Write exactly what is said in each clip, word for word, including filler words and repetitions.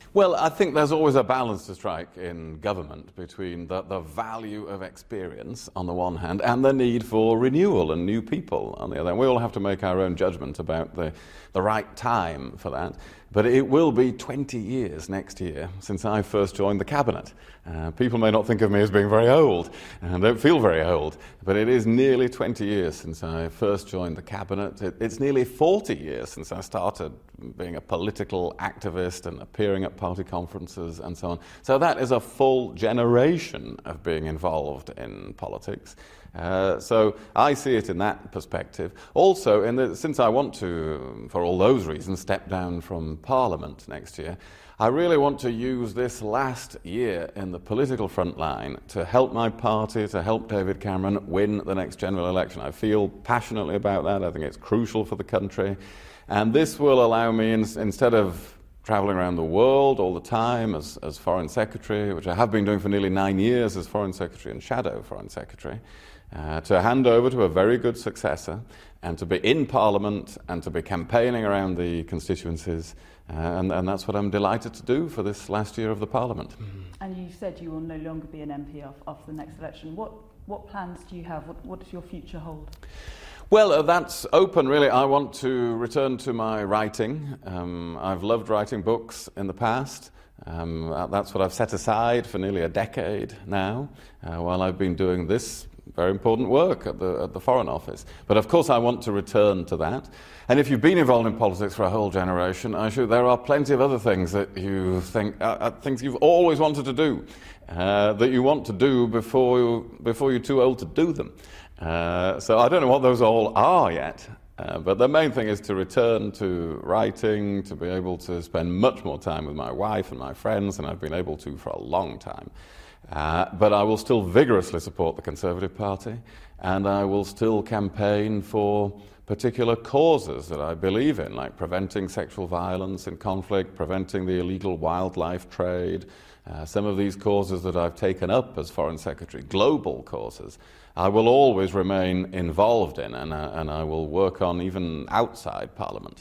Well, I think there's always a balance to strike in government between the, the value of experience on the one hand and the need for renewal and new people on the other. And we all have to make our own judgment about the, the right time for that. But it will be twenty years next year since I first joined the cabinet. Uh, people may not think of me as being very old, and don't feel very old, but it is nearly twenty years since I first joined the cabinet. It, it's nearly forty years since I started being a political activist and appearing at party conferences and so on. So that is a full generation of being involved in politics. Uh, so I see it in that perspective. Also, in the, since I want to, for all those reasons, step down from Parliament next year, I really want to use this last year in the political front line to help my party, to help David Cameron win the next general election. I feel passionately about that. I think it's crucial for the country. And this will allow me, in, instead of travelling around the world all the time as, as Foreign Secretary, which I have been doing for nearly nine years as Foreign Secretary and Shadow Foreign Secretary, uh, to hand over to a very good successor and to be in Parliament and to be campaigning around the constituencies. Uh, and, and that's what I'm delighted to do for this last year of the Parliament. And you said you will no longer be an M P after the next election. What, what plans do you have? What, what does your future hold? Well, uh, that's open, really. I want to return to my writing. Um, I've loved writing books in the past. Um, that's what I've set aside for nearly a decade now, uh, while I've been doing this very important work at the, at the Foreign Office. But of course I want to return to that. And if you've been involved in politics for a whole generation, I should, there are plenty of other things that you think, uh, uh, things you've always wanted to do, uh, that you want to do before, you, before you're too old to do them. Uh, so I don't know what those all are yet, uh, but the main thing is to return to writing, to be able to spend much more time with my wife and my friends than I've been able to for a long time. Uh, but I will still vigorously support the Conservative Party, and I will still campaign for particular causes that I believe in, like preventing sexual violence in conflict, preventing the illegal wildlife trade, uh, some of these causes that I've taken up as Foreign Secretary, global causes, I will always remain involved in, and, uh, and I will work on even outside Parliament.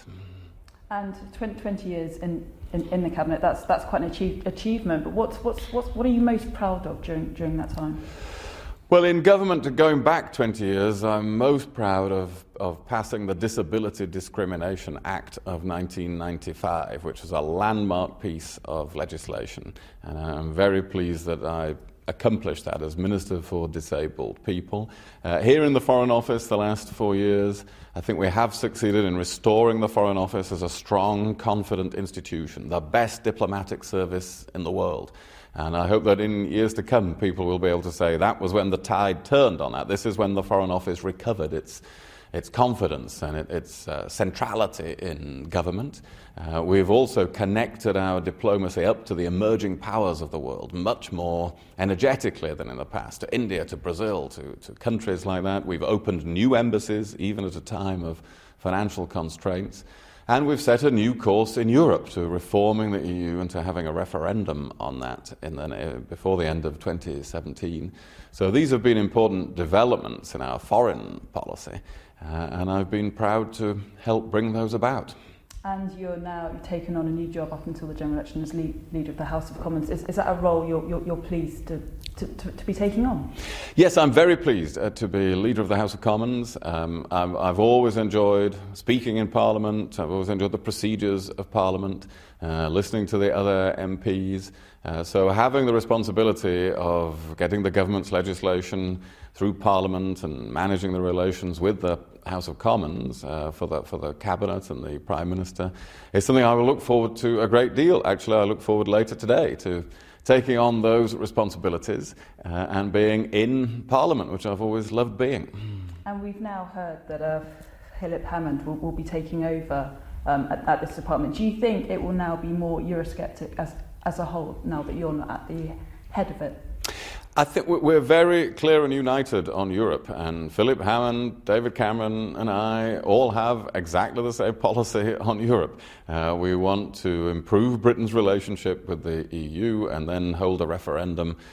And twenty years in, in, in the Cabinet, that's that's quite an achieve, achievement, but what's, what's, what's, what are you most proud of during, during that time? Well, in government, going back twenty years, I'm most proud of, of passing the Disability Discrimination Act of nineteen ninety-five, which was a landmark piece of legislation. And I'm very pleased that I accomplished that as Minister for Disabled People. Uh, here in the Foreign Office the last four years, I think we have succeeded in restoring the Foreign Office as a strong, confident institution, the best diplomatic service in the world. And I hope that in years to come, people will be able to say that was when the tide turned on that. This is when the Foreign Office recovered its, its confidence and it, its uh, centrality in government. Uh, we've also connected our diplomacy up to the emerging powers of the world much more energetically than in the past, to India, to Brazil, to, to countries like that. We've opened new embassies, even at a time of financial constraints. And we've set a new course in Europe to reforming the E U and to having a referendum on that in the, uh, before the end of twenty seventeen. So these have been important developments in our foreign policy, uh, and I've been proud to help bring those about. And you're now you've taken on a new job up until the general election as lead, leader of the House of Commons. Is, is that a role you're, you're, you're pleased to, to, to, to be taking on? Yes, I'm very pleased uh, to be leader of the House of Commons. Um, I've, I've always enjoyed speaking in Parliament. I've always enjoyed the procedures of Parliament, uh, listening to the other M Ps. Uh, so having the responsibility of getting the government's legislation through Parliament and managing the relations with the House of Commons uh, for the for the Cabinet and the Prime Minister is something I will look forward to a great deal. Actually, I look forward later today to taking on those responsibilities uh, and being in Parliament, which I've always loved being. And we've now heard that uh, Philip Hammond will, will be taking over um, at, at this department. Do you think it will now be more Eurosceptic as as a whole now that you're not at the head of it? I think we're very clear and united on Europe, and Philip Hammond, David Cameron and I all have exactly the same policy on Europe. Uh, we want to improve Britain's relationship with the E U and then hold a referendum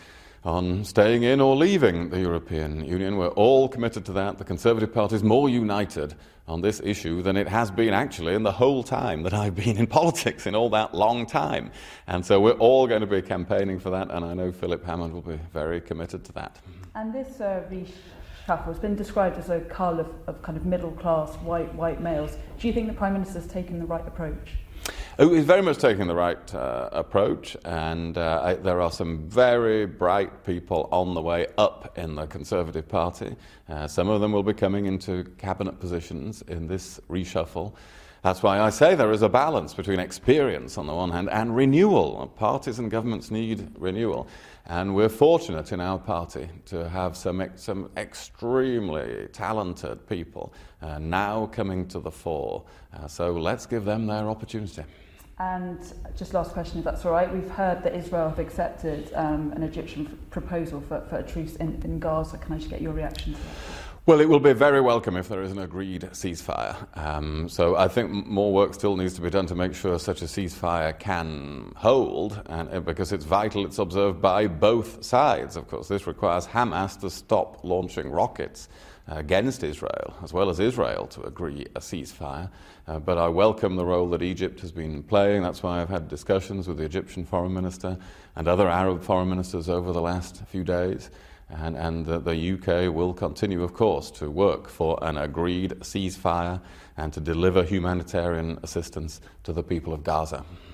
on staying in or leaving the European Union. We're all committed to that. The Conservative Party is more united on this issue than it has been actually in the whole time that I've been in politics, in all that long time. And so we're all going to be campaigning for that, and I know Philip Hammond will be very committed to that. And this uh, reshuffle has been described as a cull of, of kind of middle-class white white males. Do you think the Prime Minister's taken the right approach? Oh, he's very much taking the right uh, approach, and uh, I, there are some very bright people on the way up in the Conservative Party. Uh, some of them will be coming into cabinet positions in this reshuffle. That's why I say there is a balance between experience on the one hand and renewal. Parties and governments need renewal, and we're fortunate in our party to have some ex- some extremely talented people uh, now coming to the fore. Uh, so let's give them their opportunity. And just last question, if that's all right. We've heard that Israel have accepted um, an Egyptian f- proposal for, for a truce in, in Gaza. Can I just get your reaction to that? Well, it will be very welcome if there is an agreed ceasefire. Um, so I think more work still needs to be done to make sure such a ceasefire can hold, and uh, because it's vital it's observed by both sides. Of course, this requires Hamas to stop launching rockets uh, against Israel, as well as Israel to agree a ceasefire. Uh, but I welcome the role that Egypt has been playing. That's why I've had discussions with the Egyptian foreign minister and other Arab foreign ministers over the last few days. And, and the, the U K will continue, of course, to work for an agreed ceasefire and to deliver humanitarian assistance to the people of Gaza.